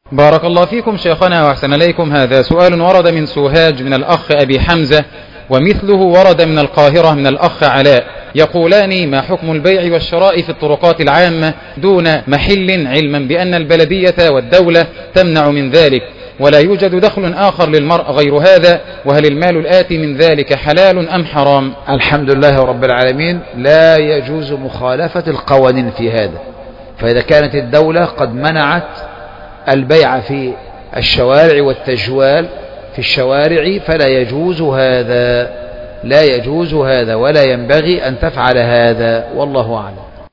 بارك الله فيكم شيخنا وأحسن إليكم. هذا سؤال ورد من سوهاج من الأخ أبي حمزة، ومثله ورد من القاهرة من الأخ علاء، يقولان: ما حكم البيع والشراء في الطرقات العامة دون محل، علما بأن البلدية والدولة تمنع من ذلك، ولا يوجد دخل آخر للمرء غير هذا، وهل المال الآتي من ذلك حلال أم حرام؟ الحمد لله رب العالمين، لا يجوز مخالفة القوانين في هذا. فإذا كانت الدولة قد منعت البيع في الشوارع والتجوال في الشوارع فلا يجوز هذا، لا يجوز هذا ولا ينبغي أن تفعل هذا، والله أعلم.